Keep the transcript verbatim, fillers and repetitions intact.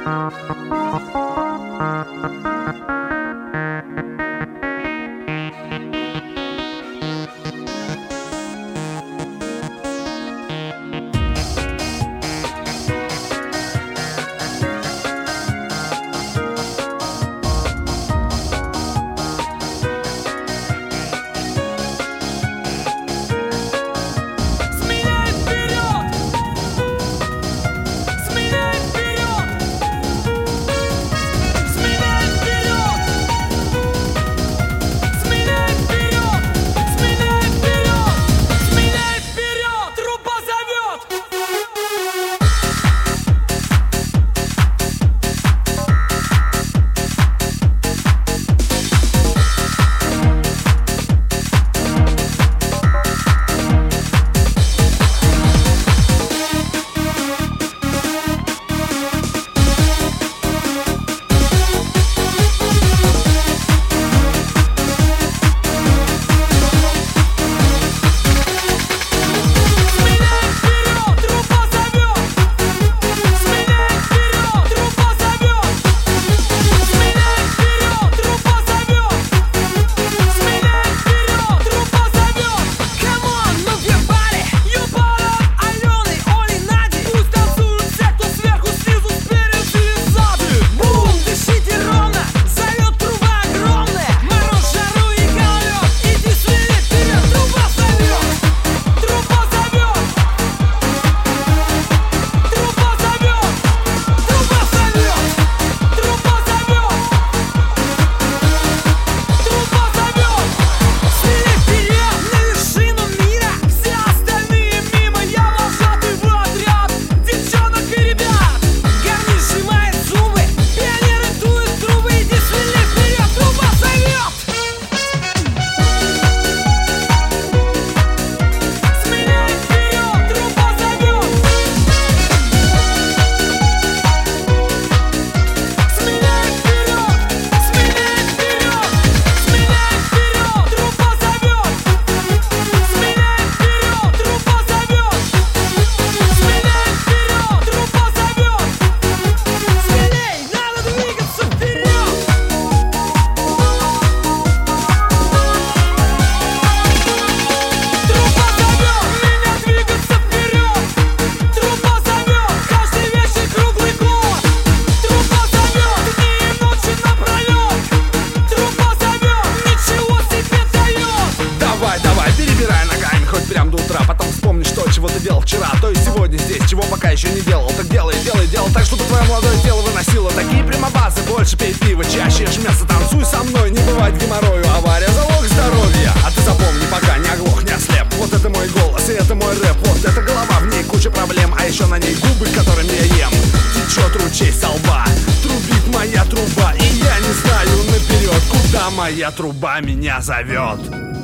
чего ты делал вчера, а то и сегодня здесь, чего пока еще не делал. Так делай, делай, делай так, чтобы твое молодое тело выносило такие прямобазы. Больше пей пиво, чаще ешь мясо, танцуй со мной, не бывать геморрою. Авария — залог здоровья. А ты запомни, пока не оглох, не ослеп. Вот это мой голос, и это мой рэп. Вот эта голова, в ней куча проблем, а еще на ней губы, которыми я ем. Течет ручей со лба, трубит моя труба, и я не знаю наперед, куда моя труба меня зовет.